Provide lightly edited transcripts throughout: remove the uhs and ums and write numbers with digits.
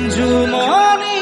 অঞ্জুমণি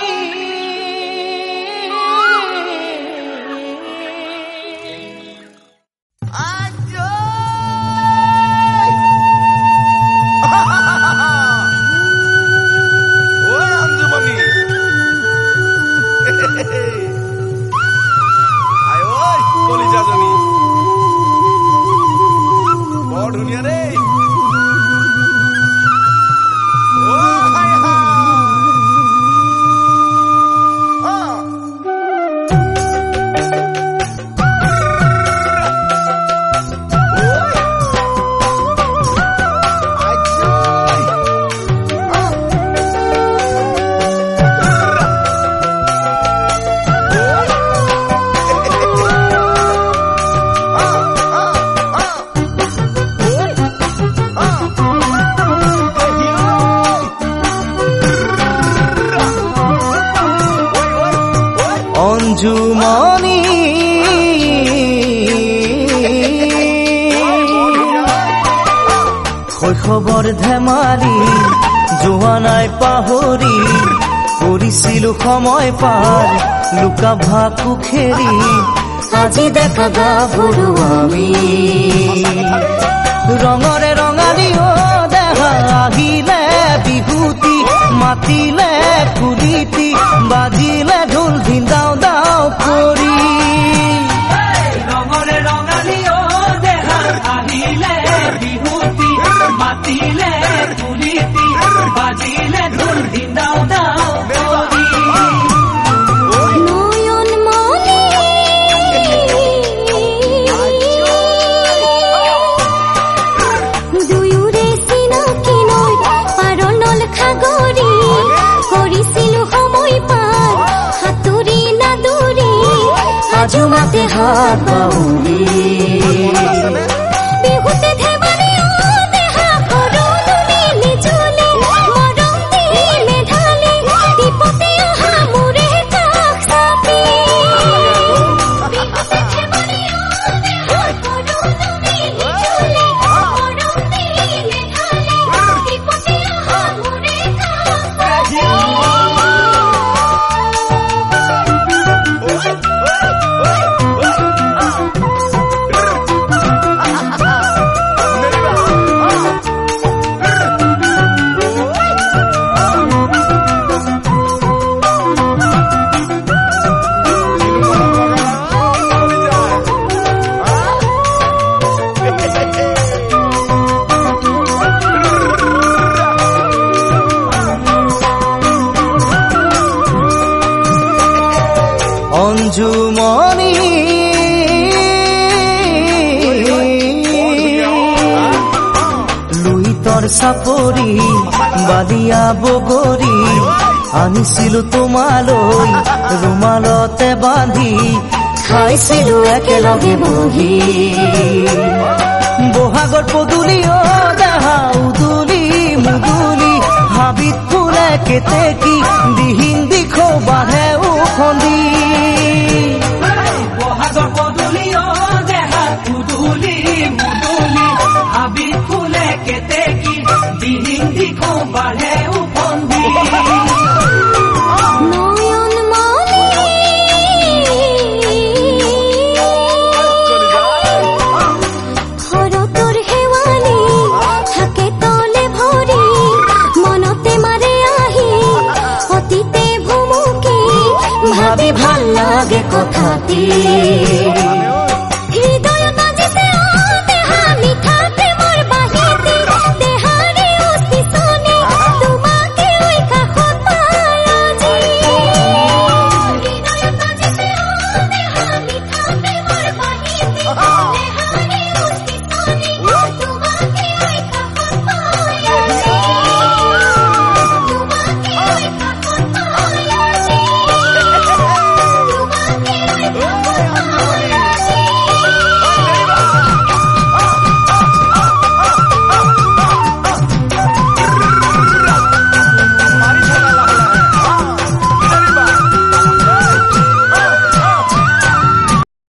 অঞ্জুমণি শৈশৱৰ ধেমালি যোৱা নাই পাহৰি কৰিছিলো সময় পাৰ লুকা ভাকু খেৰি আজি দেখা গাভৰু আমি ৰঙৰে ৰঙালী দেহা আহিলে বিহুতি মাতিলে কুলিতি বাজিলে ঢোল ধিন্দাও দাও কৰি ৰঙৰে ৰঙালী দেহা আহিলে বিহুতি মাতিলে কুলিতি বাজিলে ঢোল ধিন্দাও দাও কৰি জুমাতে হাত বাউলি বিহুতে ধেমালি দেহা করো তুমি নিজলে মরম দিলে ঢালে দীপতে আহা মোরে কাখ সাপি বিহুতে ধেমালি দেহা করো তুমি নিজলে মরম দিলে ঢালে দীপতে আহা মোরে কাখ সাপি অঞ্জুমণি লুইতৰ চাপৰি বালিয়া বগৰী আনিছিলো তোমালৈ ৰুমালতে বান্ধি খাইছিলো একেলগে বহি বহাগৰ পদূলি দেহা উদুলি মুদুলি হাবিত ফুলে কেতেকী দিহিন দিখো বাঢ়ে উখন্দি বহাগৰ পদূলি দেহা উদুলি মুদুলি হাবিত ফুলে কেতেকী দিহিন দিখো বাঢ়ে উখন্দি ভাবি ভাল লাগে কথাটি